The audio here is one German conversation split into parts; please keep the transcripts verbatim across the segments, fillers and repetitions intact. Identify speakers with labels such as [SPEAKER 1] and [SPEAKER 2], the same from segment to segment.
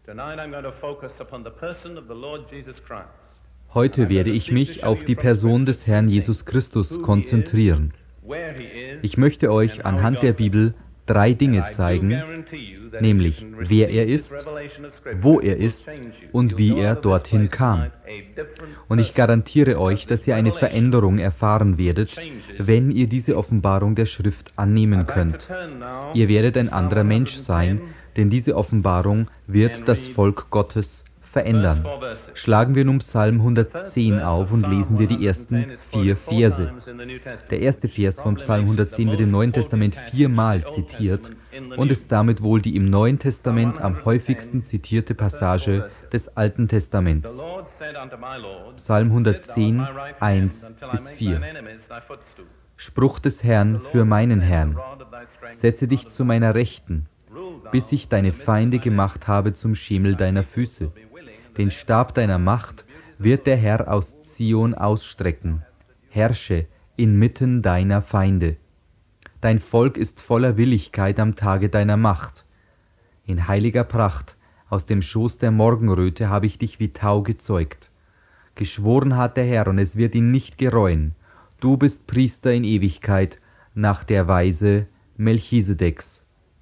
[SPEAKER 1] Heute werde ich mich auf die Person des Herrn Jesus Christus konzentrieren. Ich möchte euch anhand der Bibel drei Dinge zeigen, nämlich wer er ist, wo er ist und wie er dorthin kam. Und ich garantiere euch, dass ihr eine Veränderung erfahren werdet, wenn ihr diese Offenbarung der Schrift annehmen könnt. Ihr werdet ein anderer Mensch sein, denn diese Offenbarung wird das Volk Gottes verändern. Schlagen wir nun Psalm hundertzehn auf und lesen wir die ersten vier Verse. Der erste Vers von Psalm hundertzehn wird im Neuen Testament viermal zitiert und ist damit wohl die im Neuen Testament am häufigsten zitierte Passage des Alten Testaments. Psalm hundertzehn, eins bis vier. Spruch des Herrn für meinen Herrn: Setze dich zu meiner Rechten, bis ich deine Feinde gemacht habe zum Schemel deiner Füße. Den Stab deiner Macht wird der Herr aus Zion ausstrecken. Herrsche inmitten deiner Feinde. Dein Volk ist voller Willigkeit am Tage deiner Macht. In heiliger Pracht, aus dem Schoß der Morgenröte habe ich dich wie Tau gezeugt. Geschworen hat der Herr, und es wird ihn nicht gereuen. Du bist Priester in Ewigkeit, nach der Weise Melchisedeks.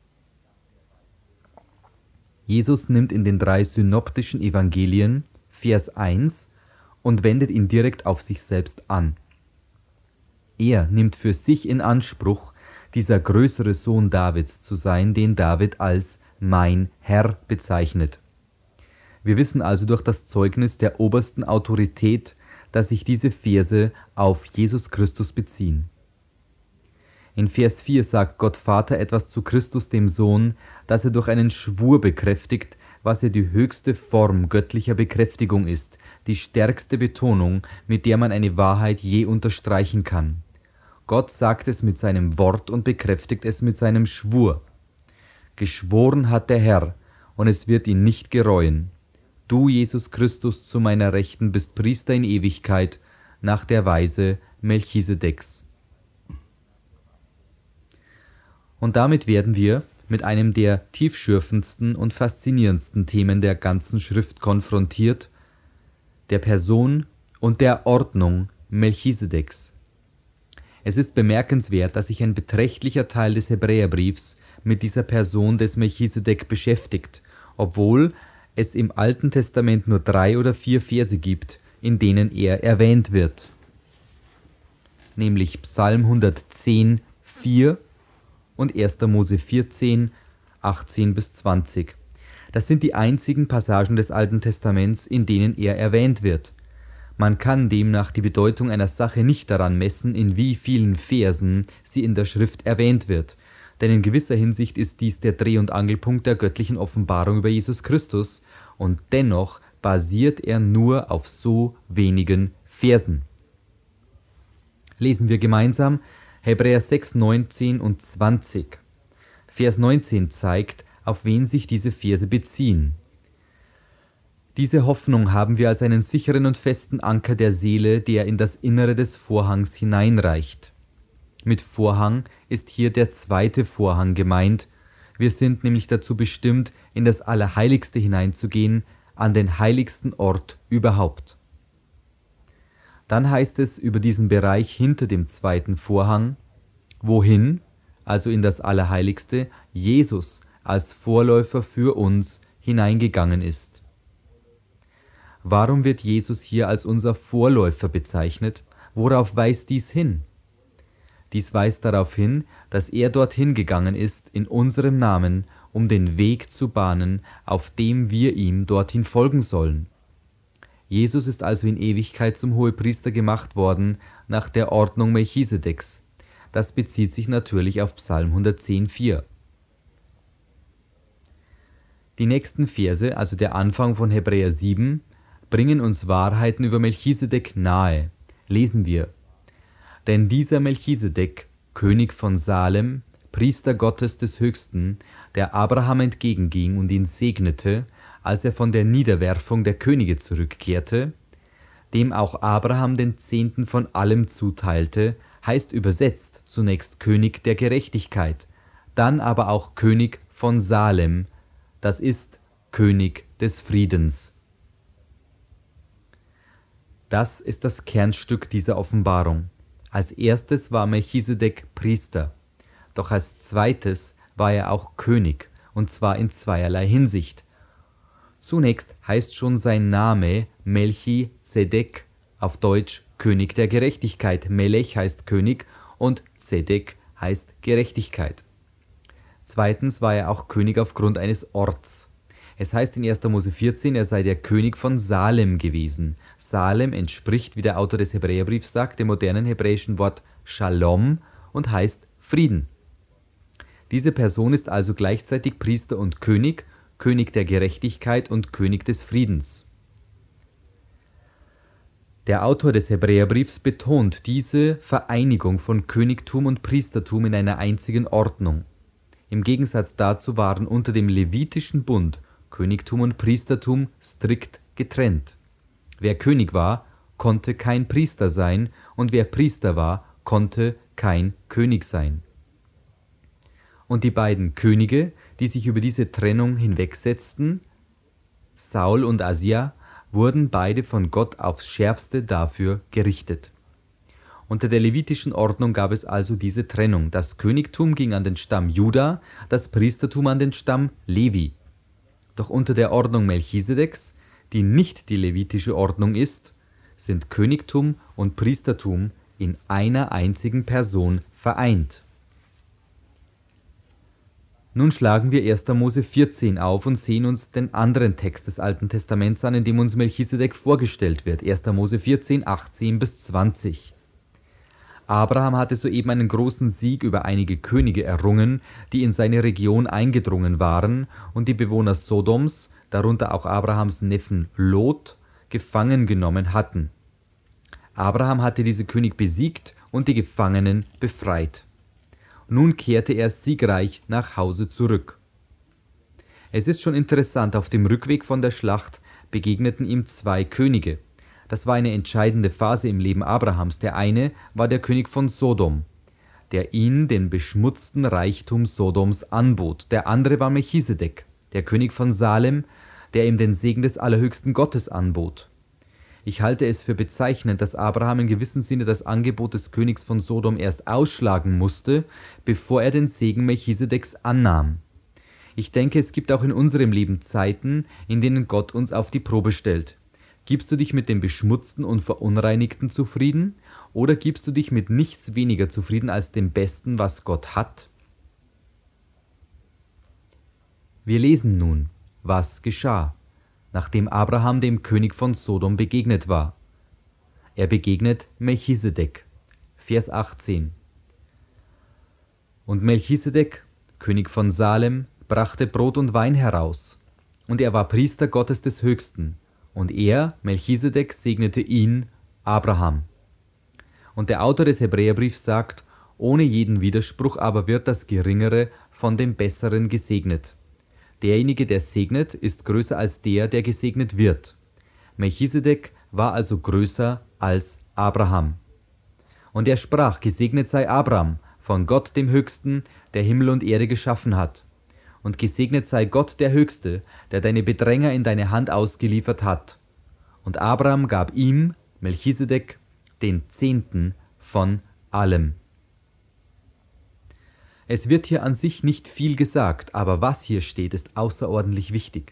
[SPEAKER 1] Jesus nimmt in den drei synoptischen Evangelien Vers eins und wendet ihn direkt auf sich selbst an. Er nimmt für sich in Anspruch, dieser größere Sohn Davids zu sein, den David als mein Herr bezeichnet. Wir wissen also durch das Zeugnis der obersten Autorität, dass sich diese Verse auf Jesus Christus beziehen. In Vers vier sagt Gott Vater etwas zu Christus, dem Sohn, das er durch einen Schwur bekräftigt, was ja die höchste Form göttlicher Bekräftigung ist, die stärkste Betonung, mit der man eine Wahrheit je unterstreichen kann. Gott sagt es mit seinem Wort und bekräftigt es mit seinem Schwur. Geschworen hat der Herr, und es wird ihn nicht gereuen. Du, Jesus Christus, zu meiner Rechten bist Priester in Ewigkeit, nach der Weise Melchisedeks. Und damit werden wir mit einem der tiefschürfendsten und faszinierendsten Themen der ganzen Schrift konfrontiert, der Person und der Ordnung Melchisedeks. Es ist bemerkenswert, dass sich ein beträchtlicher Teil des Hebräerbriefs mit dieser Person des Melchisedek beschäftigt, obwohl es im Alten Testament nur drei oder vier Verse gibt, in denen er erwähnt wird, nämlich Psalm hundertzehn, vier und erster Mose vierzehn, achtzehn bis zwanzig. Das sind die einzigen Passagen des Alten Testaments, in denen er erwähnt wird. Man kann demnach die Bedeutung einer Sache nicht daran messen, in wie vielen Versen sie in der Schrift erwähnt wird, denn in gewisser Hinsicht ist dies der Dreh- und Angelpunkt der göttlichen Offenbarung über Jesus Christus, und dennoch basiert er nur auf so wenigen Versen. Lesen wir gemeinsam Hebräer sechs, neunzehn und zwanzig. Vers neunzehn zeigt, auf wen sich diese Verse beziehen. Diese Hoffnung haben wir als einen sicheren und festen Anker der Seele, der in das Innere des Vorhangs hineinreicht. Mit Vorhang ist hier der zweite Vorhang gemeint. Wir sind nämlich dazu bestimmt, in das Allerheiligste hineinzugehen, an den heiligsten Ort überhaupt. Dann heißt es über diesen Bereich hinter dem zweiten Vorhang, wohin, also in das Allerheiligste, Jesus als Vorläufer für uns hineingegangen ist. Warum wird Jesus hier als unser Vorläufer bezeichnet? Worauf weist dies hin? Dies weist darauf hin, dass er dorthin gegangen ist in unserem Namen, um den Weg zu bahnen, auf dem wir ihm dorthin folgen sollen. Jesus ist also in Ewigkeit zum Hohepriester gemacht worden, nach der Ordnung Melchisedeks. Das bezieht sich natürlich auf Psalm hundertzehn, vier. Die nächsten Verse, also der Anfang von Hebräer sieben, bringen uns Wahrheiten über Melchisedek nahe. Lesen wir: Denn dieser Melchisedek, König von Salem, Priester Gottes des Höchsten, der Abraham entgegenging und ihn segnete, als er von der Niederwerfung der Könige zurückkehrte, dem auch Abraham den Zehnten von allem zuteilte, heißt übersetzt zunächst König der Gerechtigkeit, dann aber auch König von Salem, das ist König des Friedens. Das ist das Kernstück dieser Offenbarung. Als erstes war Melchisedek Priester, doch als zweites war er auch König, und zwar in zweierlei Hinsicht. Zunächst heißt schon sein Name Melchisedek, auf Deutsch König der Gerechtigkeit. Melech heißt König und Zedek heißt Gerechtigkeit. Zweitens war er auch König aufgrund eines Orts. Es heißt in erster Mose vierzehn, er sei der König von Salem gewesen. Salem entspricht, wie der Autor des Hebräerbriefs sagt, dem modernen hebräischen Wort Shalom und heißt Frieden. Diese Person ist also gleichzeitig Priester und König, König der Gerechtigkeit und König des Friedens. Der Autor des Hebräerbriefs betont diese Vereinigung von Königtum und Priestertum in einer einzigen Ordnung. Im Gegensatz dazu waren unter dem levitischen Bund Königtum und Priestertum strikt getrennt. Wer König war, konnte kein Priester sein, und wer Priester war, konnte kein König sein. Und die beiden Könige, die sich über diese Trennung hinwegsetzten, Saul und Asia, wurden beide von Gott aufs Schärfste dafür gerichtet. Unter der levitischen Ordnung gab es also diese Trennung. Das Königtum ging an den Stamm Juda, das Priestertum an den Stamm Levi. Doch unter der Ordnung Melchisedeks, die nicht die levitische Ordnung ist, sind Königtum und Priestertum in einer einzigen Person vereint. Nun schlagen wir erster Mose vierzehn auf und sehen uns den anderen Text des Alten Testaments an, in dem uns Melchisedek vorgestellt wird. erster Mose vierzehn, achtzehn bis zwanzig. Abraham hatte soeben einen großen Sieg über einige Könige errungen, die in seine Region eingedrungen waren und die Bewohner Sodoms, darunter auch Abrahams Neffen Lot, gefangen genommen hatten. Abraham hatte diese König besiegt und die Gefangenen befreit. Nun kehrte er siegreich nach Hause zurück. Es ist schon interessant, auf dem Rückweg von der Schlacht begegneten ihm zwei Könige. Das war eine entscheidende Phase im Leben Abrahams. Der eine war der König von Sodom, der ihn den beschmutzten Reichtum Sodoms anbot. Der andere war Melchisedek, der König von Salem, der ihm den Segen des allerhöchsten Gottes anbot. Ich halte es für bezeichnend, dass Abraham in gewissem Sinne das Angebot des Königs von Sodom erst ausschlagen musste, bevor er den Segen Melchisedeks annahm. Ich denke, es gibt auch in unserem Leben Zeiten, in denen Gott uns auf die Probe stellt. Gibst du dich mit dem Beschmutzten und Verunreinigten zufrieden, oder gibst du dich mit nichts weniger zufrieden als dem Besten, was Gott hat? Wir lesen nun, was geschah, nachdem Abraham dem König von Sodom begegnet war. Er begegnet Melchisedek. Vers achtzehn. Und Melchisedek, König von Salem, brachte Brot und Wein heraus, und er war Priester Gottes des Höchsten, und er, Melchisedek, segnete ihn, Abraham. Und der Autor des Hebräerbriefs sagt, ohne jeden Widerspruch aber wird das Geringere von dem Besseren gesegnet. Derjenige, der segnet, ist größer als der, der gesegnet wird. Melchisedek war also größer als Abraham. Und er sprach, gesegnet sei Abraham, von Gott dem Höchsten, der Himmel und Erde geschaffen hat. Und gesegnet sei Gott der Höchste, der deine Bedränger in deine Hand ausgeliefert hat. Und Abraham gab ihm, Melchisedek, den Zehnten von allem. Es wird hier an sich nicht viel gesagt, aber was hier steht, ist außerordentlich wichtig.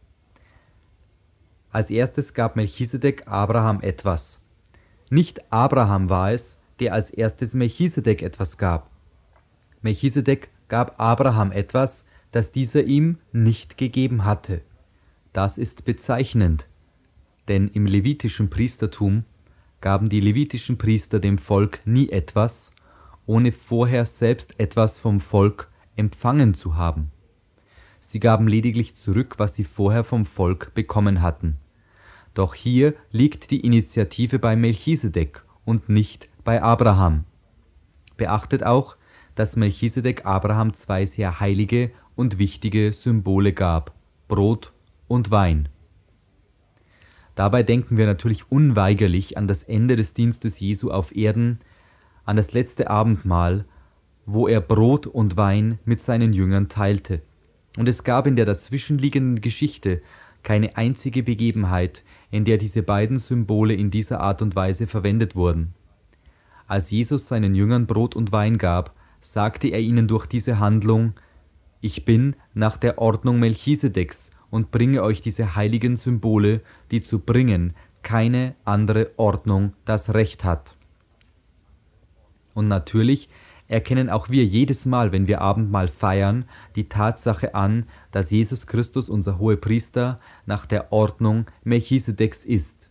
[SPEAKER 1] Als erstes gab Melchisedek Abraham etwas. Nicht Abraham war es, der als erstes Melchisedek etwas gab. Melchisedek gab Abraham etwas, das dieser ihm nicht gegeben hatte. Das ist bezeichnend, denn im levitischen Priestertum gaben die levitischen Priester dem Volk nie etwas, ohne vorher selbst etwas vom Volk empfangen zu haben. Sie gaben lediglich zurück, was sie vorher vom Volk bekommen hatten. Doch hier liegt die Initiative bei Melchisedek und nicht bei Abraham. Beachtet auch, dass Melchisedek Abraham zwei sehr heilige und wichtige Symbole gab, Brot und Wein. Dabei denken wir natürlich unweigerlich an das Ende des Dienstes Jesu auf Erden, an das letzte Abendmahl, wo er Brot und Wein mit seinen Jüngern teilte. Und es gab in der dazwischenliegenden Geschichte keine einzige Begebenheit, in der diese beiden Symbole in dieser Art und Weise verwendet wurden. Als Jesus seinen Jüngern Brot und Wein gab, sagte er ihnen durch diese Handlung: Ich bin nach der Ordnung Melchisedeks und bringe euch diese heiligen Symbole, die zu bringen keine andere Ordnung das Recht hat. Und natürlich erkennen auch wir jedes Mal, wenn wir Abendmahl feiern, die Tatsache an, dass Jesus Christus unser Hohepriester nach der Ordnung Melchisedeks ist.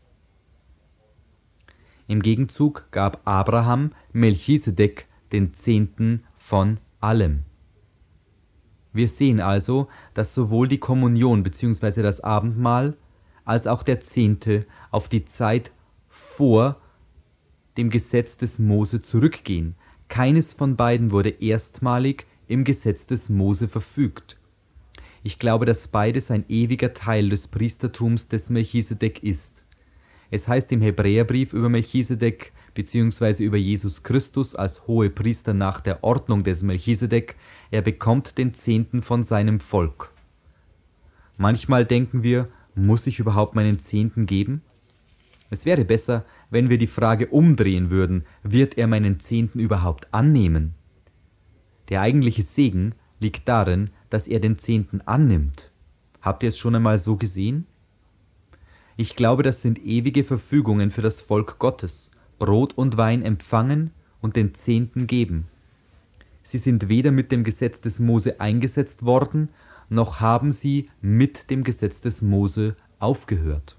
[SPEAKER 1] Im Gegenzug gab Abraham Melchisedek den Zehnten von allem. Wir sehen also, dass sowohl die Kommunion bzw. das Abendmahl als auch der Zehnte auf die Zeit vor dem Gesetz des Mose zurückgehen. Keines von beiden wurde erstmalig im Gesetz des Mose verfügt. Ich glaube, dass beides ein ewiger Teil des Priestertums des Melchisedek ist. Es heißt im Hebräerbrief über Melchisedek bzw. über Jesus Christus als Hohepriester nach der Ordnung des Melchisedek, er bekommt den Zehnten von seinem Volk. Manchmal denken wir, muss ich überhaupt meinen Zehnten geben? Es wäre besser, wenn wir die Frage umdrehen würden, wird er meinen Zehnten überhaupt annehmen? Der eigentliche Segen liegt darin, dass er den Zehnten annimmt. Habt ihr es schon einmal so gesehen? Ich glaube, das sind ewige Verfügungen für das Volk Gottes, Brot und Wein empfangen und den Zehnten geben. Sie sind weder mit dem Gesetz des Mose eingesetzt worden, noch haben sie mit dem Gesetz des Mose aufgehört.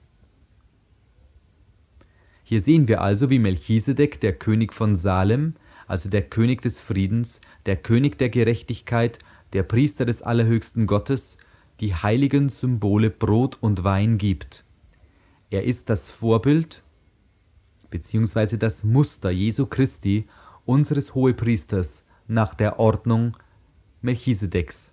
[SPEAKER 1] Hier sehen wir also, wie Melchisedek, der König von Salem, also der König des Friedens, der König der Gerechtigkeit, der Priester des allerhöchsten Gottes, die heiligen Symbole Brot und Wein gibt. Er ist das Vorbild bzw. das Muster Jesu Christi, unseres Hohepriesters, nach der Ordnung Melchisedeks.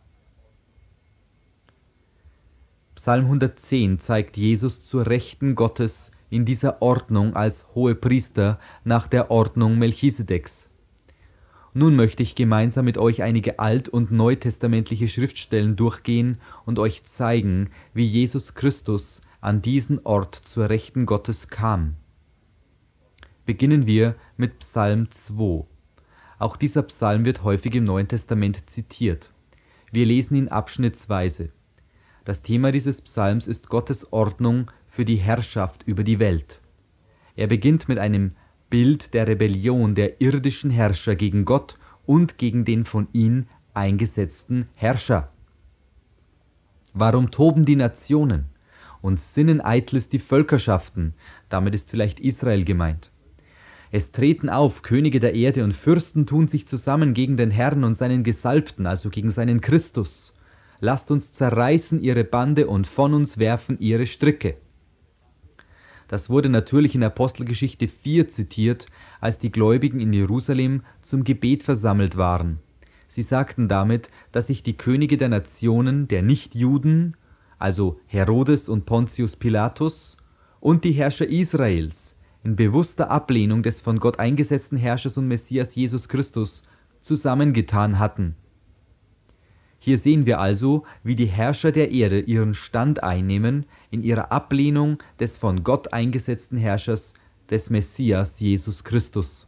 [SPEAKER 1] Psalm hundertzehn zeigt Jesus zur Rechten Gottes in dieser Ordnung als Hohepriester nach der Ordnung Melchisedeks. Nun möchte ich gemeinsam mit euch einige alt- und neutestamentliche Schriftstellen durchgehen und euch zeigen, wie Jesus Christus an diesen Ort zur Rechten Gottes kam. Beginnen wir mit Psalm zwei. Auch dieser Psalm wird häufig im Neuen Testament zitiert. Wir lesen ihn abschnittsweise. Das Thema dieses Psalms ist Gottes Ordnung für die Herrschaft über die Welt. Er beginnt mit einem Bild der Rebellion der irdischen Herrscher gegen Gott und gegen den von ihm eingesetzten Herrscher. Warum toben die Nationen und sinnen eitles die Völkerschaften? Damit ist vielleicht Israel gemeint. Es treten auf Könige der Erde und Fürsten tun sich zusammen gegen den Herrn und seinen Gesalbten, also gegen seinen Christus. Lasst uns zerreißen ihre Bande und von uns werfen ihre Stricke. Das wurde natürlich in Apostelgeschichte vier zitiert, als die Gläubigen in Jerusalem zum Gebet versammelt waren. Sie sagten damit, dass sich die Könige der Nationen, der Nichtjuden, also Herodes und Pontius Pilatus, und die Herrscher Israels in bewusster Ablehnung des von Gott eingesetzten Herrschers und Messias Jesus Christus zusammengetan hatten. Hier sehen wir also, wie die Herrscher der Erde ihren Stand einnehmen in ihrer Ablehnung des von Gott eingesetzten Herrschers, des Messias Jesus Christus.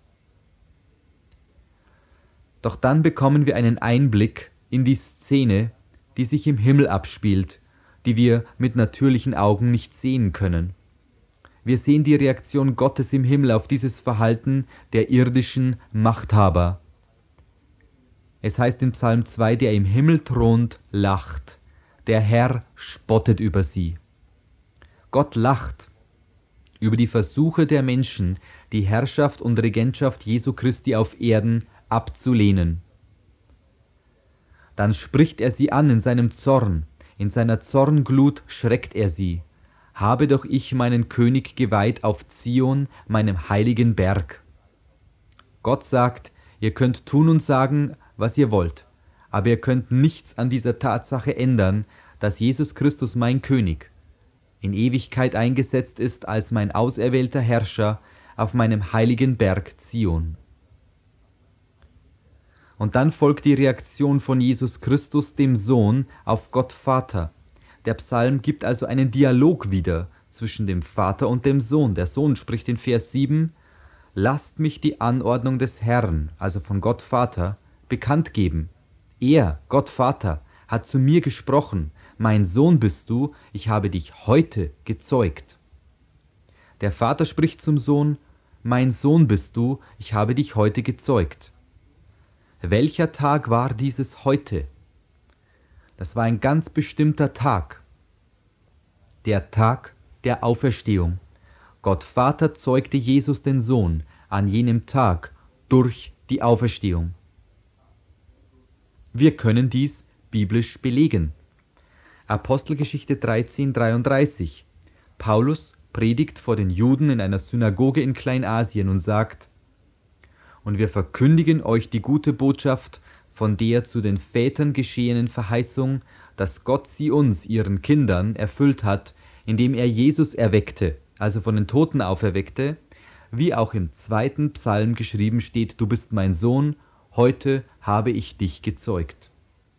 [SPEAKER 1] Doch dann bekommen wir einen Einblick in die Szene, die sich im Himmel abspielt, die wir mit natürlichen Augen nicht sehen können. Wir sehen die Reaktion Gottes im Himmel auf dieses Verhalten der irdischen Machthaber. Es heißt in Psalm zwei, der im Himmel thront, lacht. Der Herr spottet über sie. Gott lacht über die Versuche der Menschen, die Herrschaft und Regentschaft Jesu Christi auf Erden abzulehnen. Dann spricht er sie an in seinem Zorn. In seiner Zornglut schreckt er sie. Habe doch ich meinen König geweiht auf Zion, meinem heiligen Berg. Gott sagt, ihr könnt tun und sagen, was ihr wollt, aber ihr könnt nichts an dieser Tatsache ändern, dass Jesus Christus mein König in Ewigkeit eingesetzt ist als mein auserwählter Herrscher auf meinem heiligen Berg Zion. Und dann folgt die Reaktion von Jesus Christus, dem Sohn, auf Gott Vater. Der Psalm gibt also einen Dialog wieder zwischen dem Vater und dem Sohn. Der Sohn spricht in Vers sieben, lasst mich die Anordnung des Herrn, also von Gott Vater, bekannt geben. Er, Gott Vater, hat zu mir gesprochen, mein Sohn bist du, ich habe dich heute gezeugt. Der Vater spricht zum Sohn, mein Sohn bist du, ich habe dich heute gezeugt. Welcher Tag war dieses heute? Das war ein ganz bestimmter Tag. Der Tag der Auferstehung. Gott Vater zeugte Jesus den Sohn an jenem Tag durch die Auferstehung. Wir können dies biblisch belegen. Apostelgeschichte dreizehn dreiunddreißig. Paulus predigt vor den Juden in einer Synagoge in Kleinasien und sagt, und wir verkündigen euch die gute Botschaft von der zu den Vätern geschehenen Verheißung, dass Gott sie uns, ihren Kindern, erfüllt hat, indem er Jesus erweckte, also von den Toten auferweckte, wie auch im zweiten Psalm geschrieben steht, du bist mein Sohn, heute habe ich dich gezeugt.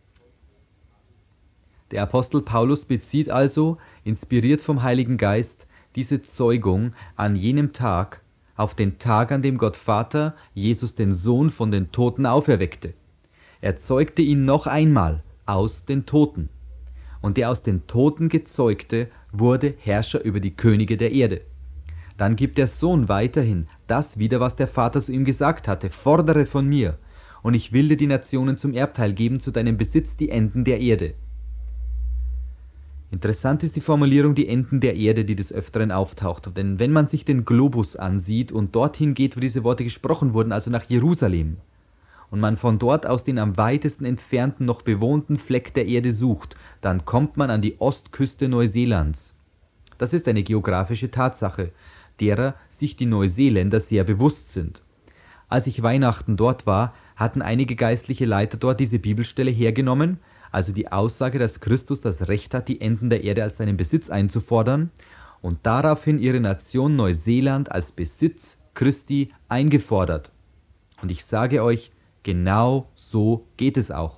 [SPEAKER 1] Der Apostel Paulus bezieht also, inspiriert vom Heiligen Geist, diese Zeugung an jenem Tag auf den Tag, an dem Gott Vater Jesus den Sohn von den Toten auferweckte. Er zeugte ihn noch einmal aus den Toten. Und der aus den Toten gezeugte wurde Herrscher über die Könige der Erde. Dann gibt der Sohn weiterhin das wieder, was der Vater zu ihm gesagt hatte, fordere von mir, und ich will dir die Nationen zum Erbteil geben, zu deinem Besitz die Enden der Erde. Interessant ist die Formulierung die Enden der Erde, die des Öfteren auftaucht. Denn wenn man sich den Globus ansieht und dorthin geht, wo diese Worte gesprochen wurden, also nach Jerusalem, und man von dort aus den am weitesten entfernten noch bewohnten Fleck der Erde sucht, dann kommt man an die Ostküste Neuseelands. Das ist eine geografische Tatsache, derer sich die Neuseeländer sehr bewusst sind. Als ich Weihnachten dort war, hatten einige geistliche Leiter dort diese Bibelstelle hergenommen, also die Aussage, dass Christus das Recht hat, die Enden der Erde als seinen Besitz einzufordern, und daraufhin ihre Nation Neuseeland als Besitz Christi eingefordert. Und ich sage euch, genau so geht es auch.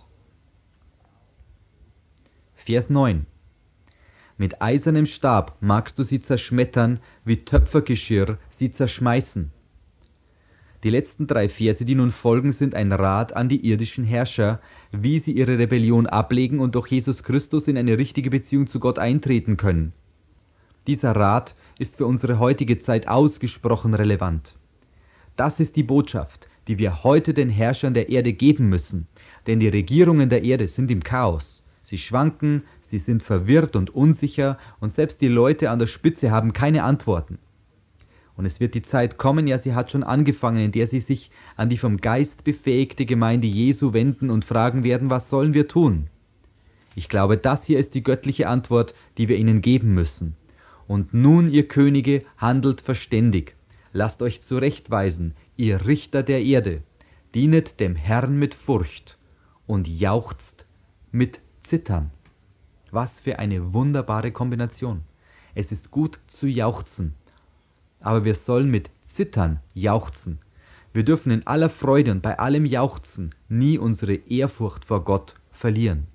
[SPEAKER 1] Vers neun. Mit eisernem Stab magst du sie zerschmettern, wie Töpfergeschirr sie zerschmeißen. Die letzten drei Verse, die nun folgen, sind ein Rat an die irdischen Herrscher, wie sie ihre Rebellion ablegen und durch Jesus Christus in eine richtige Beziehung zu Gott eintreten können. Dieser Rat ist für unsere heutige Zeit ausgesprochen relevant. Das ist die Botschaft, die wir heute den Herrschern der Erde geben müssen, denn die Regierungen der Erde sind im Chaos. Sie schwanken, sie sind verwirrt und unsicher, und selbst die Leute an der Spitze haben keine Antworten. Und es wird die Zeit kommen, ja, sie hat schon angefangen, in der sie sich an die vom Geist befähigte Gemeinde Jesu wenden und fragen werden, was sollen wir tun? Ich glaube, das hier ist die göttliche Antwort, die wir ihnen geben müssen. Und nun, ihr Könige, handelt verständig. Lasst euch zurechtweisen, ihr Richter der Erde. Dienet dem Herrn mit Furcht und jauchzt mit Zittern. Was für eine wunderbare Kombination. Es ist gut zu jauchzen. Aber wir sollen mit Zittern jauchzen. Wir dürfen in aller Freude und bei allem Jauchzen nie unsere Ehrfurcht vor Gott verlieren.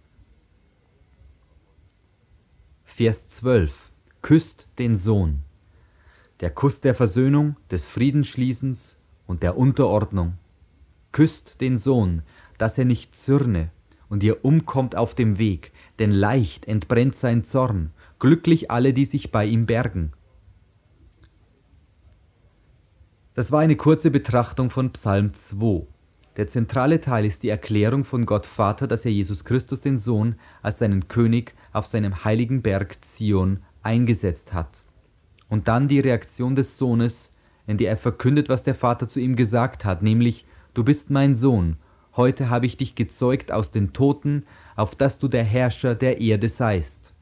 [SPEAKER 1] Vers zwölf. Küsst den Sohn. Der Kuss der Versöhnung, des Friedensschließens und der Unterordnung. Küsst den Sohn, dass er nicht zürne und ihr umkommt auf dem Weg, denn leicht entbrennt sein Zorn, glücklich alle, die sich bei ihm bergen. Das war eine kurze Betrachtung von Psalm zwei. Der zentrale Teil ist die Erklärung von Gott Vater, dass er Jesus Christus, den Sohn, als seinen König auf seinem heiligen Berg Zion eingesetzt hat. Und dann die Reaktion des Sohnes, in der er verkündet, was der Vater zu ihm gesagt hat, nämlich, du bist mein Sohn, heute habe ich dich gezeugt aus den Toten, auf dass du der Herrscher der Erde seist.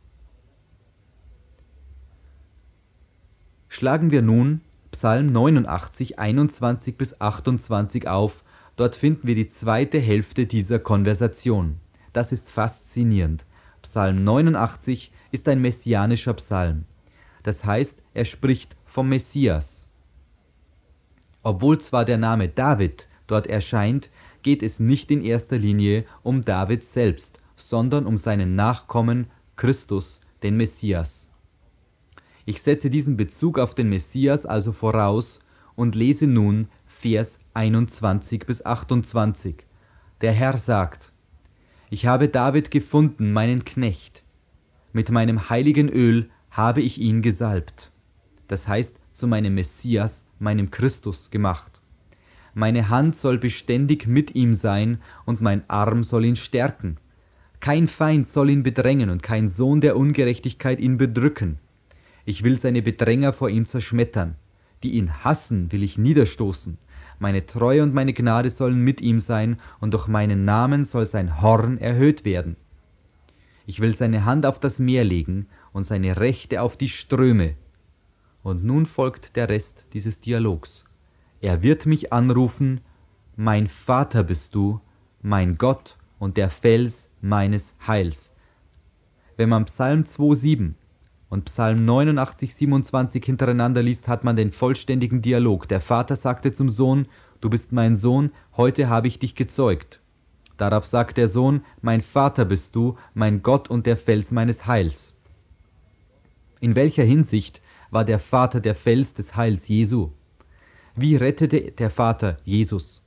[SPEAKER 1] Schlagen wir nun Psalm neunundachtzig, einundzwanzig bis achtundzwanzig auf, dort finden wir die zweite Hälfte dieser Konversation. Das ist faszinierend. Psalm neunundachtzig ist ein messianischer Psalm. Das heißt, er spricht vom Messias. Obwohl zwar der Name David dort erscheint, geht es nicht in erster Linie um David selbst, sondern um seinen Nachkommen Christus, den Messias. Ich setze diesen Bezug auf den Messias also voraus und lese nun Vers einundzwanzig bis achtundzwanzig. Der Herr sagt: Ich habe David gefunden, meinen Knecht. Mit meinem heiligen Öl habe ich ihn gesalbt. Das heißt, zu meinem Messias, meinem Christus gemacht. Meine Hand soll beständig mit ihm sein und mein Arm soll ihn stärken. Kein Feind soll ihn bedrängen und kein Sohn der Ungerechtigkeit ihn bedrücken. Ich will seine Bedränger vor ihm zerschmettern. Die ihn hassen, will ich niederstoßen. Meine Treue und meine Gnade sollen mit ihm sein, und durch meinen Namen soll sein Horn erhöht werden. Ich will seine Hand auf das Meer legen und seine Rechte auf die Ströme. Und nun folgt der Rest dieses Dialogs. Er wird mich anrufen: Mein Vater bist du, mein Gott und der Fels meines Heils. Wenn man Psalm zwei sieben und Psalm neunundachtzig siebenundzwanzig hintereinander liest, hat man den vollständigen Dialog. Der Vater sagte zum Sohn: Du bist mein Sohn, heute habe ich dich gezeugt. Darauf sagt der Sohn: Mein Vater bist du, mein Gott und der Fels meines Heils. In welcher Hinsicht war der Vater der Fels des Heils Jesu? Wie rettete der Vater Jesus?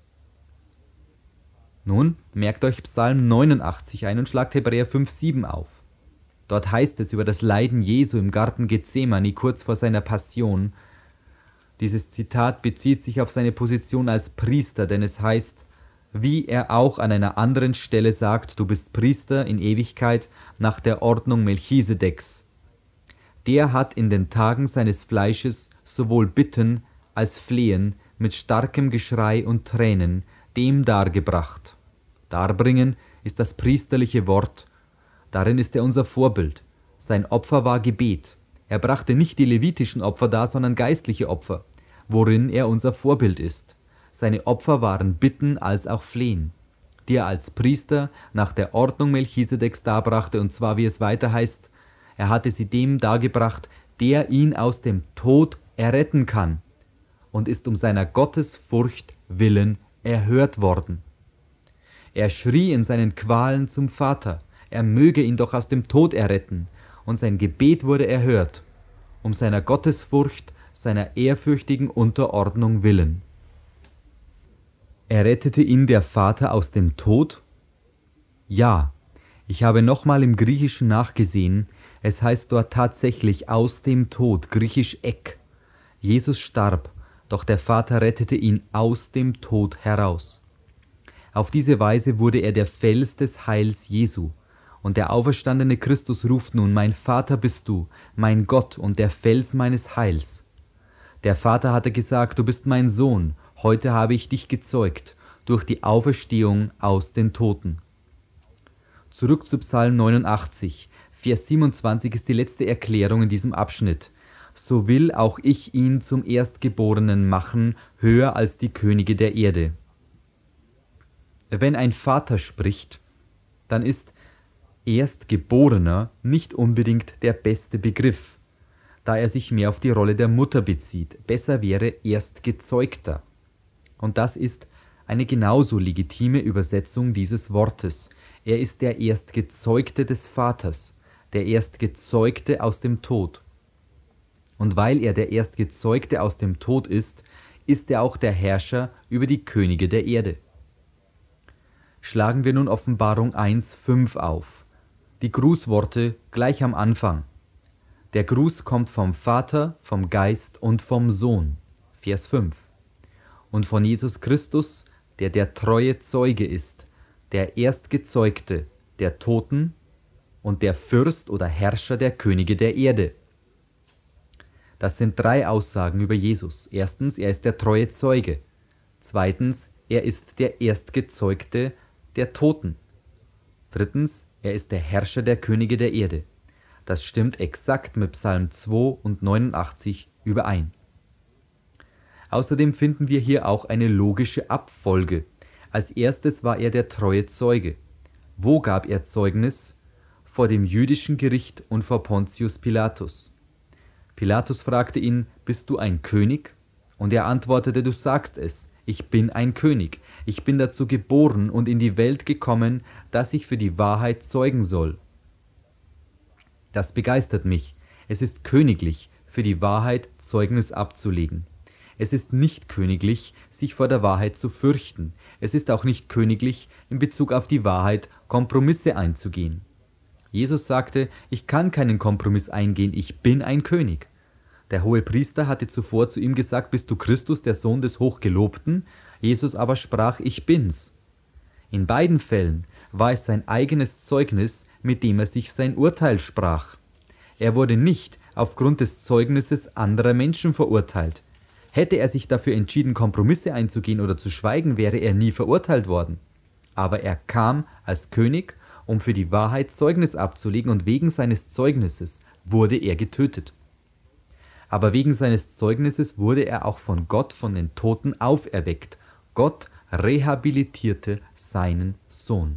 [SPEAKER 1] Nun, merkt euch Psalm neunundachtzig ein und schlagt Hebräer fünf sieben auf. Dort heißt es über das Leiden Jesu im Garten Gethsemane kurz vor seiner Passion. Dieses Zitat bezieht sich auf seine Position als Priester, denn es heißt, wie er auch an einer anderen Stelle sagt: Du bist Priester in Ewigkeit nach der Ordnung Melchisedeks. Der hat in den Tagen seines Fleisches sowohl Bitten als Flehen mit starkem Geschrei und Tränen dem dargebracht. Darbringen ist das priesterliche Wort. Darin ist er unser Vorbild. Sein Opfer war Gebet. Er brachte nicht die levitischen Opfer dar, sondern geistliche Opfer, worin er unser Vorbild ist. Seine Opfer waren Bitten als auch Flehen, die er als Priester nach der Ordnung Melchisedeks darbrachte, und zwar, wie es weiter heißt, er hatte sie dem dargebracht, der ihn aus dem Tod erretten kann, und ist um seiner Gottesfurcht willen erhört worden. Er schrie in seinen Qualen zum Vater, er möge ihn doch aus dem Tod erretten, und sein Gebet wurde erhört, um seiner Gottesfurcht, seiner ehrfürchtigen Unterordnung willen. Errettete ihn der Vater aus dem Tod? Ja, ich habe nochmal im Griechischen nachgesehen, es heißt dort tatsächlich aus dem Tod, griechisch ek. Jesus starb, doch der Vater rettete ihn aus dem Tod heraus. Auf diese Weise wurde er der Fels des Heils Jesu, und der auferstandene Christus ruft nun: Mein Vater bist du, mein Gott und der Fels meines Heils. Der Vater hatte gesagt: Du bist mein Sohn, heute habe ich dich gezeugt, durch die Auferstehung aus den Toten. Zurück zu Psalm neunundachtzig, Vers siebenundzwanzig ist die letzte Erklärung in diesem Abschnitt. So will auch ich ihn zum Erstgeborenen machen, höher als die Könige der Erde. Wenn ein Vater spricht, dann ist Erstgeborener nicht unbedingt der beste Begriff, da er sich mehr auf die Rolle der Mutter bezieht. Besser wäre Erstgezeugter. Und das ist eine genauso legitime Übersetzung dieses Wortes. Er ist der Erstgezeugte des Vaters, der Erstgezeugte aus dem Tod. Und weil er der Erstgezeugte aus dem Tod ist, ist er auch der Herrscher über die Könige der Erde. Schlagen wir nun Offenbarung eins fünf auf. Die Grußworte gleich am Anfang. Der Gruß kommt vom Vater, vom Geist und vom Sohn. Vers fünf. Und von Jesus Christus, der der treue Zeuge ist, der Erstgezeugte der Toten und der Fürst oder Herrscher der Könige der Erde. Das sind drei Aussagen über Jesus. Erstens, er ist der treue Zeuge. Zweitens, er ist der Erstgezeugte der Toten. Drittens, er ist der Herrscher der Könige der Erde. Das stimmt exakt mit Psalm zwei und neunundachtzig überein. Außerdem finden wir hier auch eine logische Abfolge. Als erstes war er der treue Zeuge. Wo gab er Zeugnis? Vor dem jüdischen Gericht und vor Pontius Pilatus. Pilatus fragte ihn: Bist du ein König? Und er antwortete: Du sagst es. Ich bin ein König. Ich bin dazu geboren und in die Welt gekommen, dass ich für die Wahrheit zeugen soll. Das begeistert mich. Es ist königlich, für die Wahrheit Zeugnis abzulegen. Es ist nicht königlich, sich vor der Wahrheit zu fürchten. Es ist auch nicht königlich, in Bezug auf die Wahrheit Kompromisse einzugehen. Jesus sagte, ich kann keinen Kompromiss eingehen, ich bin ein König. Der Hohepriester hatte zuvor zu ihm gesagt, bist du Christus, der Sohn des Hochgelobten? Jesus aber sprach, ich bin's. In beiden Fällen war es sein eigenes Zeugnis, mit dem er sich sein Urteil sprach. Er wurde nicht aufgrund des Zeugnisses anderer Menschen verurteilt. Hätte er sich dafür entschieden, Kompromisse einzugehen oder zu schweigen, wäre er nie verurteilt worden. Aber er kam als König, um für die Wahrheit Zeugnis abzulegen, und wegen seines Zeugnisses wurde er getötet. Aber wegen seines Zeugnisses wurde er auch von Gott von den Toten auferweckt. Gott rehabilitierte seinen Sohn.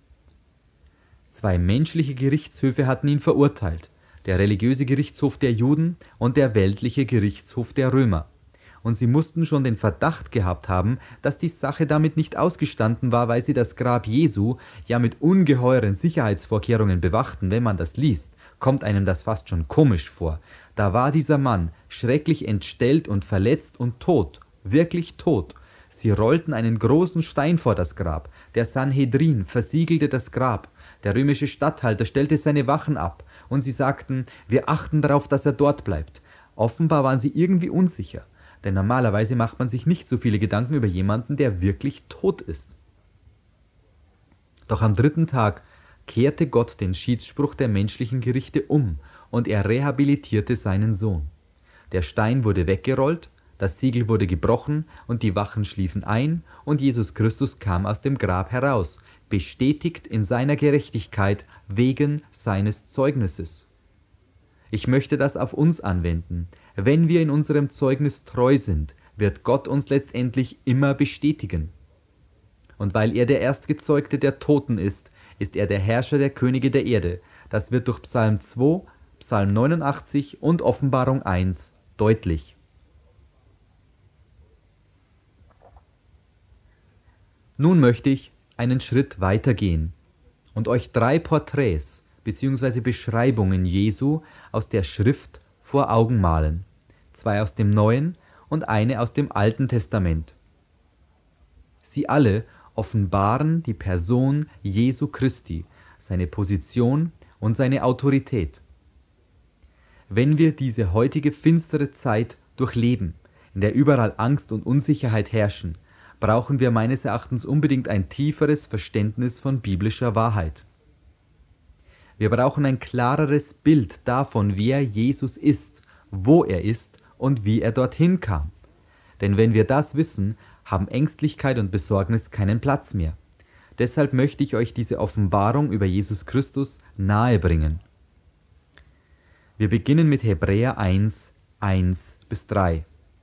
[SPEAKER 1] Zwei menschliche Gerichtshöfe hatten ihn verurteilt, der religiöse Gerichtshof der Juden und der weltliche Gerichtshof der Römer. Und sie mussten schon den Verdacht gehabt haben, dass die Sache damit nicht ausgestanden war, weil sie das Grab Jesu ja mit ungeheuren Sicherheitsvorkehrungen bewachten. Wenn man das liest, kommt einem das fast schon komisch vor. Da war dieser Mann schrecklich entstellt und verletzt und tot, wirklich tot. Sie rollten einen großen Stein vor das Grab. Der Sanhedrin versiegelte das Grab. Der römische Statthalter stellte seine Wachen ab. Und sie sagten, wir achten darauf, dass er dort bleibt. Offenbar waren sie irgendwie unsicher. Denn normalerweise macht man sich nicht so viele Gedanken über jemanden, der wirklich tot ist. Doch am dritten Tag kehrte Gott den Schiedsspruch der menschlichen Gerichte um und er rehabilitierte seinen Sohn. Der Stein wurde weggerollt, das Siegel wurde gebrochen und die Wachen schliefen ein und Jesus Christus kam aus dem Grab heraus, bestätigt in seiner Gerechtigkeit wegen seines Zeugnisses. Ich möchte das auf uns anwenden. Wenn wir in unserem Zeugnis treu sind, wird Gott uns letztendlich immer bestätigen. Und weil er der Erstgezeugte der Toten ist, ist er der Herrscher der Könige der Erde. Das wird durch Psalm zwei, Psalm neunundachtzig und Offenbarung eins deutlich. Nun möchte ich einen Schritt weitergehen und euch drei Porträts bzw. Beschreibungen Jesu aus der Schrift vor Augen malen. Zwei aus dem Neuen und eine aus dem Alten Testament. Sie alle offenbaren die Person Jesu Christi, seine Position und seine Autorität. Wenn wir diese heutige finstere Zeit durchleben, in der überall Angst und Unsicherheit herrschen, brauchen wir meines Erachtens unbedingt ein tieferes Verständnis von biblischer Wahrheit. Wir brauchen ein klareres Bild davon, wer Jesus ist, wo er ist und wie er dorthin kam. Denn wenn wir das wissen, haben Ängstlichkeit und Besorgnis keinen Platz mehr. Deshalb möchte ich euch diese Offenbarung über Jesus Christus nahebringen. Wir beginnen mit Hebräer eins, eins bis drei.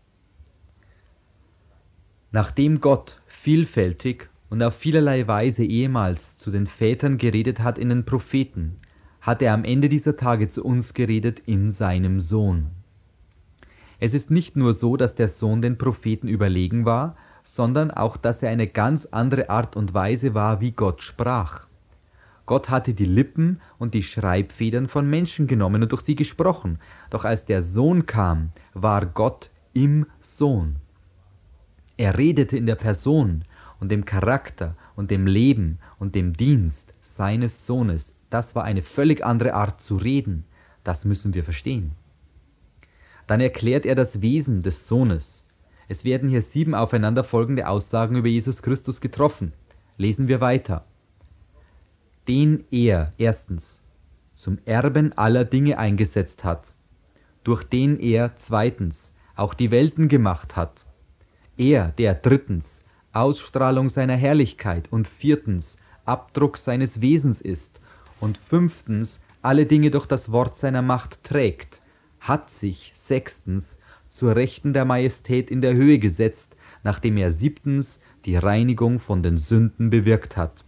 [SPEAKER 1] Nachdem Gott vielfältig und auf vielerlei Weise ehemals zu den Vätern geredet hat in den Propheten, hat er am Ende dieser Tage zu uns geredet in seinem Sohn. Es ist nicht nur so, dass der Sohn den Propheten überlegen war, sondern auch, dass er eine ganz andere Art und Weise war, wie Gott sprach. Gott hatte die Lippen und die Schreibfedern von Menschen genommen und durch sie gesprochen, doch als der Sohn kam, war Gott im Sohn. Er redete in der Person und dem Charakter und dem Leben und dem Dienst seines Sohnes. Das war eine völlig andere Art zu reden, das müssen wir verstehen. Dann erklärt er das Wesen des Sohnes. Es werden hier sieben aufeinanderfolgende Aussagen über Jesus Christus getroffen. Lesen wir weiter. Den er, erstens, zum Erben aller Dinge eingesetzt hat, durch den er, zweitens, auch die Welten gemacht hat. Er, der drittens, Ausstrahlung seiner Herrlichkeit und viertens, Abdruck seines Wesens ist und fünftens, alle Dinge durch das Wort seiner Macht trägt, hat sich sechstens zur Rechten der Majestät in der Höhe gesetzt, nachdem er siebtens die Reinigung von den Sünden bewirkt hat.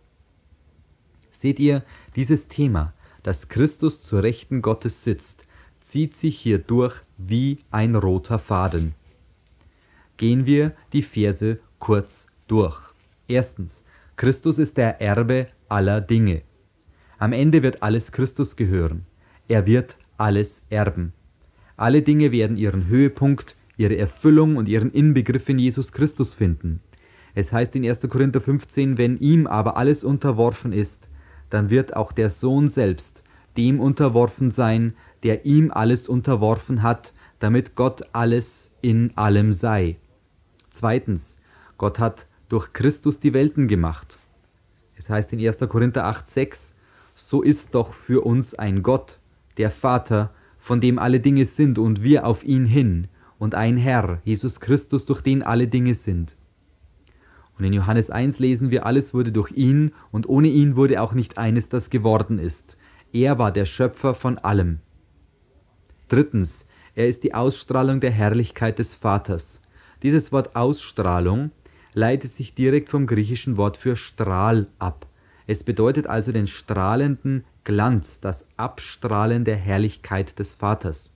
[SPEAKER 1] Seht ihr, dieses Thema, dass Christus zur Rechten Gottes sitzt, zieht sich hier durch wie ein roter Faden. Gehen wir die Verse kurz durch. Erstens, Christus ist der Erbe aller Dinge. Am Ende wird alles Christus gehören. Er wird alles erben. Alle Dinge werden ihren Höhepunkt, ihre Erfüllung und ihren Inbegriff in Jesus Christus finden. Es heißt in erster Korinther fünfzehn, wenn ihm aber alles unterworfen ist, dann wird auch der Sohn selbst dem unterworfen sein, der ihm alles unterworfen hat, damit Gott alles in allem sei. Zweitens, Gott hat durch Christus die Welten gemacht. Es heißt in erster Korinther acht, sechs, so ist doch für uns ein Gott, der Vater, von dem alle Dinge sind und wir auf ihn hin, und ein Herr, Jesus Christus, durch den alle Dinge sind. Und in Johannes eins lesen wir, alles wurde durch ihn, und ohne ihn wurde auch nicht eines, das geworden ist. Er war der Schöpfer von allem. Drittens, er ist die Ausstrahlung der Herrlichkeit des Vaters. Dieses Wort Ausstrahlung leitet sich direkt vom griechischen Wort für Strahl ab. Es bedeutet also den strahlenden Glanz, das Abstrahlen der Herrlichkeit des Vaters.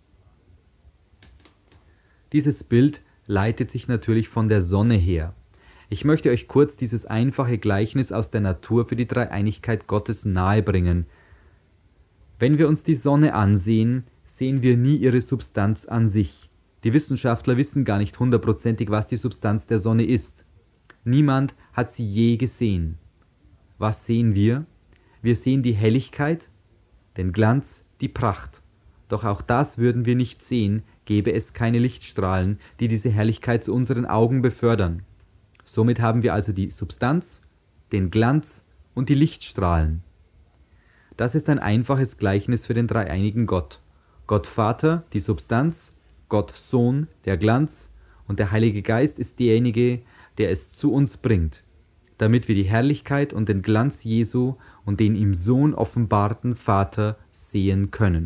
[SPEAKER 1] Dieses Bild leitet sich natürlich von der Sonne her. Ich möchte euch kurz dieses einfache Gleichnis aus der Natur für die Dreieinigkeit Gottes nahebringen. Wenn wir uns die Sonne ansehen, sehen wir nie ihre Substanz an sich. Die Wissenschaftler wissen gar nicht hundertprozentig, was die Substanz der Sonne ist. Niemand hat sie je gesehen. Was sehen wir? Wir sehen die Helligkeit, den Glanz, die Pracht. Doch auch das würden wir nicht sehen, gäbe es keine Lichtstrahlen, die diese Herrlichkeit zu unseren Augen befördern. Somit haben wir also die Substanz, den Glanz und die Lichtstrahlen. Das ist ein einfaches Gleichnis für den dreieinigen Gott. Gott Vater, die Substanz, Gott Sohn, der Glanz, und der Heilige Geist ist derjenige, der es zu uns bringt, damit wir die Herrlichkeit und den Glanz Jesu und den im Sohn offenbarten Vater sehen können.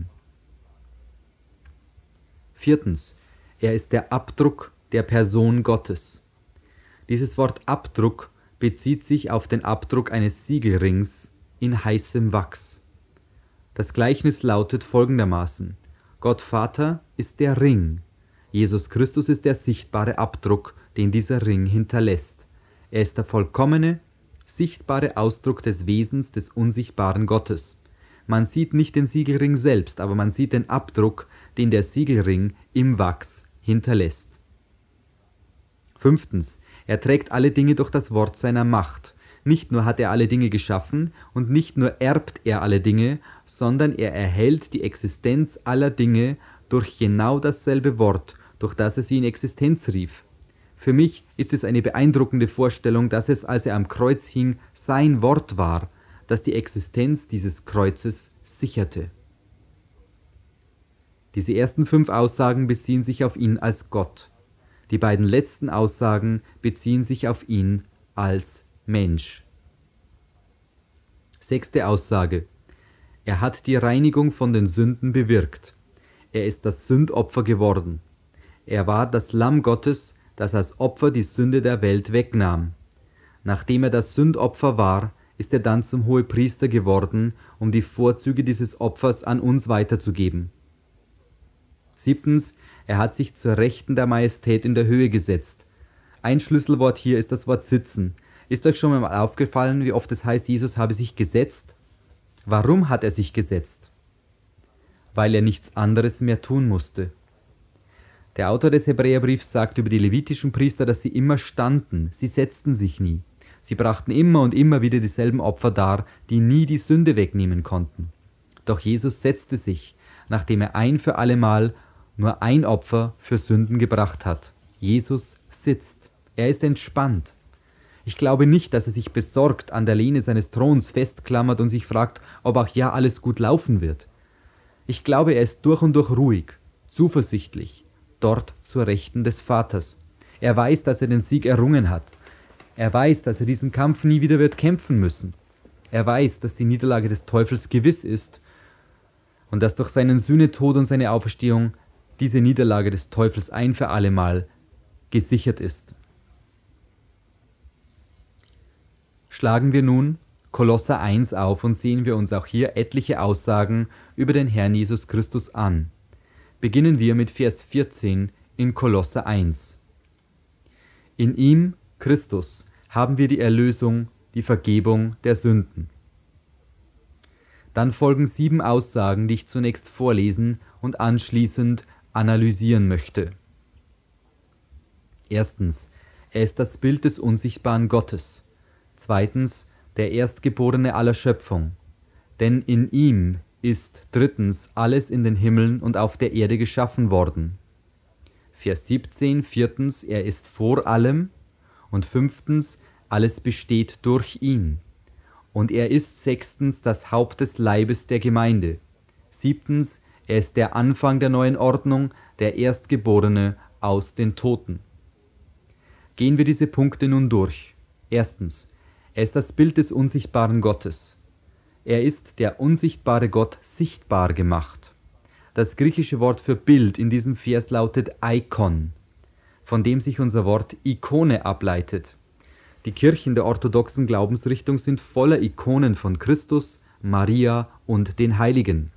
[SPEAKER 1] Viertens, er ist der Abdruck der Person Gottes. Dieses Wort Abdruck bezieht sich auf den Abdruck eines Siegelrings in heißem Wachs. Das Gleichnis lautet folgendermaßen: Gott Vater ist der Ring, Jesus Christus ist der sichtbare Abdruck, den dieser Ring hinterlässt. Er ist der vollkommene, sichtbare Ausdruck des Wesens des unsichtbaren Gottes. Man sieht nicht den Siegelring selbst, aber man sieht den Abdruck, den der Siegelring im Wachs hinterlässt. Fünftens, er trägt alle Dinge durch das Wort seiner Macht. Nicht nur hat er alle Dinge geschaffen und nicht nur erbt er alle Dinge, sondern er erhält die Existenz aller Dinge durch genau dasselbe Wort, durch das er sie in Existenz rief. Für mich ist es eine beeindruckende Vorstellung, dass es, als er am Kreuz hing, sein Wort war, das die Existenz dieses Kreuzes sicherte. Diese ersten fünf Aussagen beziehen sich auf ihn als Gott. Die beiden letzten Aussagen beziehen sich auf ihn als Mensch. Sechste Aussage. Er hat die Reinigung von den Sünden bewirkt. Er ist das Sündopfer geworden. Er war das Lamm Gottes, das als Opfer die Sünde der Welt wegnahm. Nachdem er das Sündopfer war, ist er dann zum Hohepriester geworden, um die Vorzüge dieses Opfers an uns weiterzugeben. Siebtens, er hat sich zur Rechten der Majestät in der Höhe gesetzt. Ein Schlüsselwort hier ist das Wort sitzen. Ist euch schon mal aufgefallen, wie oft es heißt, Jesus habe sich gesetzt? Warum hat er sich gesetzt? Weil er nichts anderes mehr tun musste. Der Autor des Hebräerbriefs sagt über die levitischen Priester, dass sie immer standen, sie setzten sich nie. Sie brachten immer und immer wieder dieselben Opfer dar, die nie die Sünde wegnehmen konnten. Doch Jesus setzte sich, nachdem er ein für allemal nur ein Opfer für Sünden gebracht hat. Jesus sitzt. Er ist entspannt. Ich glaube nicht, dass er sich besorgt an der Lehne seines Throns festklammert und sich fragt, ob auch ja alles gut laufen wird. Ich glaube, er ist durch und durch ruhig, zuversichtlich, dort zur Rechten des Vaters. Er weiß, dass er den Sieg errungen hat. Er weiß, dass er diesen Kampf nie wieder wird kämpfen müssen. Er weiß, dass die Niederlage des Teufels gewiss ist und dass durch seinen Sühnetod und seine Auferstehung diese Niederlage des Teufels ein für allemal gesichert ist. Schlagen wir nun Kolosser eins auf und sehen wir uns auch hier etliche Aussagen über den Herrn Jesus Christus an. Beginnen wir mit Vers vierzehn in Kolosser eins. In ihm, Christus, haben wir die Erlösung, die Vergebung der Sünden. Dann folgen sieben Aussagen, die ich zunächst vorlesen und anschließend analysieren möchte. Erstens, er ist das Bild des unsichtbaren Gottes. Zweitens, der Erstgeborene aller Schöpfung. Denn in ihm ist drittens alles in den Himmeln und auf der Erde geschaffen worden. Vers siebzehn, viertens, er ist vor allem. Und fünftens, alles besteht durch ihn. Und er ist sechstens das Haupt des Leibes der Gemeinde. Siebtens, er ist der Anfang der neuen Ordnung, der Erstgeborene aus den Toten. Gehen wir diese Punkte nun durch. Erstens, er ist das Bild des unsichtbaren Gottes. Er ist der unsichtbare Gott sichtbar gemacht. Das griechische Wort für Bild in diesem Vers lautet Eikon, von dem sich unser Wort Ikone ableitet. Die Kirchen der orthodoxen Glaubensrichtung sind voller Ikonen von Christus, Maria und den Heiligen.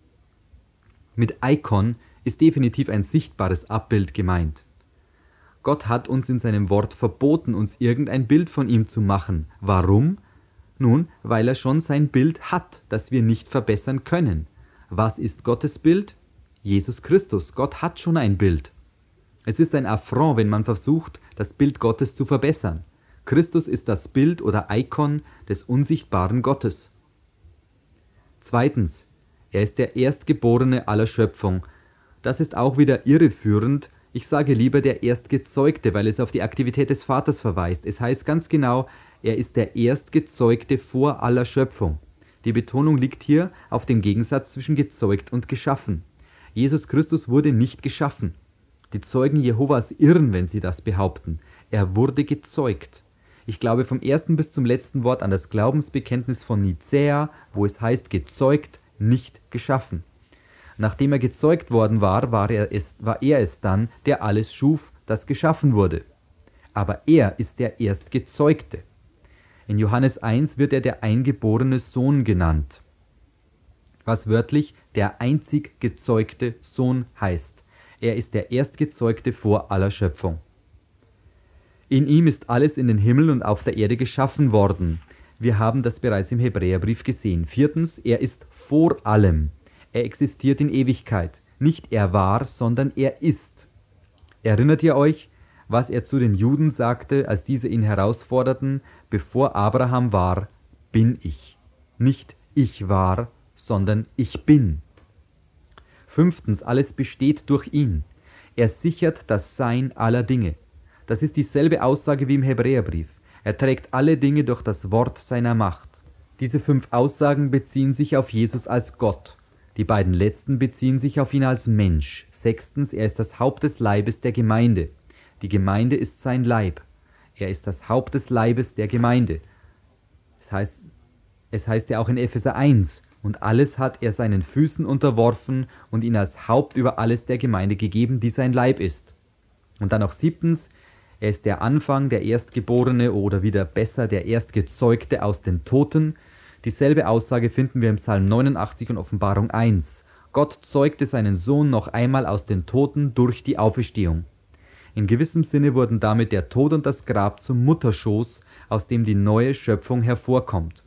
[SPEAKER 1] Mit Eikon ist definitiv ein sichtbares Abbild gemeint. Gott hat uns in seinem Wort verboten, uns irgendein Bild von ihm zu machen. Warum? Nun, weil er schon sein Bild hat, das wir nicht verbessern können. Was ist Gottes Bild? Jesus Christus. Gott hat schon ein Bild. Es ist ein Affront, wenn man versucht, das Bild Gottes zu verbessern. Christus ist das Bild oder Ikon des unsichtbaren Gottes. Zweitens, er ist der Erstgeborene aller Schöpfung. Das ist auch wieder irreführend. Ich sage lieber der Erstgezeugte, weil es auf die Aktivität des Vaters verweist. Es heißt ganz genau, er ist der Erstgezeugte vor aller Schöpfung. Die Betonung liegt hier auf dem Gegensatz zwischen gezeugt und geschaffen. Jesus Christus wurde nicht geschaffen. Die Zeugen Jehovas irren, wenn sie das behaupten. Er wurde gezeugt. Ich glaube vom ersten bis zum letzten Wort an das Glaubensbekenntnis von Nicäa, wo es heißt gezeugt, nicht geschaffen. Nachdem er gezeugt worden war, war er es, war er es dann, der alles schuf, das geschaffen wurde. Aber er ist der Erstgezeugte. In Johannes eins wird er der eingeborene Sohn genannt, was wörtlich der einzig gezeugte Sohn heißt. Er ist der Erstgezeugte vor aller Schöpfung. In ihm ist alles in den Himmel und auf der Erde geschaffen worden. Wir haben das bereits im Hebräerbrief gesehen. Viertens, er ist vor allem. Er existiert in Ewigkeit. Nicht er war, sondern er ist. Erinnert ihr euch, was er zu den Juden sagte, als diese ihn herausforderten: Bevor Abraham war, bin ich. Nicht ich war, sondern ich bin. Fünftens, alles besteht durch ihn. Er sichert das Sein aller Dinge. Das ist dieselbe Aussage wie im Hebräerbrief. Er trägt alle Dinge durch das Wort seiner Macht. Diese fünf Aussagen beziehen sich auf Jesus als Gott. Die beiden letzten beziehen sich auf ihn als Mensch. Sechstens, er ist das Haupt des Leibes der Gemeinde. Die Gemeinde ist sein Leib. Er ist das Haupt des Leibes der Gemeinde. Es heißt, es heißt ja auch in Epheser eins, und alles hat er seinen Füßen unterworfen und ihn als Haupt über alles der Gemeinde gegeben, die sein Leib ist. Und dann noch siebtens, er ist der Anfang, der Erstgeborene oder wieder besser der Erstgezeugte aus den Toten. Dieselbe Aussage finden wir im Psalm neunundachtzig und Offenbarung eins. Gott zeugte seinen Sohn noch einmal aus den Toten durch die Auferstehung. In gewissem Sinne wurden damit der Tod und das Grab zum Mutterschoß, aus dem die neue Schöpfung hervorkommt.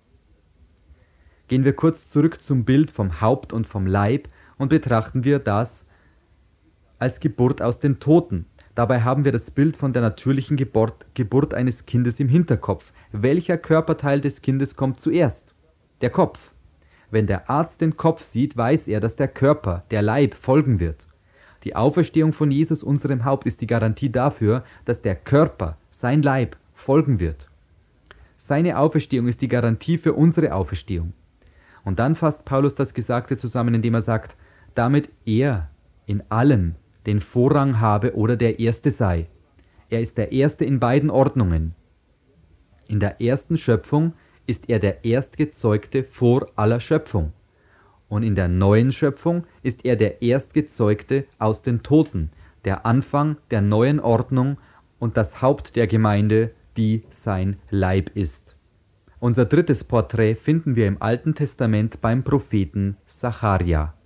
[SPEAKER 1] Gehen wir kurz zurück zum Bild vom Haupt und vom Leib und betrachten wir das als Geburt aus den Toten. Dabei haben wir das Bild von der natürlichen Geburt, Geburt eines Kindes im Hinterkopf. Welcher Körperteil des Kindes kommt zuerst? Der Kopf. Wenn der Arzt den Kopf sieht, weiß er, dass der Körper, der Leib, folgen wird. Die Auferstehung von Jesus, unserem Haupt, ist die Garantie dafür, dass der Körper, sein Leib, folgen wird. Seine Auferstehung ist die Garantie für unsere Auferstehung. Und dann fasst Paulus das Gesagte zusammen, indem er sagt, damit er in allem den Vorrang habe oder der Erste sei. Er ist der Erste in beiden Ordnungen. In der ersten Schöpfung ist er der Erstgezeugte vor aller Schöpfung. Und in der neuen Schöpfung ist er der Erstgezeugte aus den Toten, der Anfang der neuen Ordnung und das Haupt der Gemeinde, die sein Leib ist. Unser drittes Porträt finden wir im Alten Testament beim Propheten Sacharja.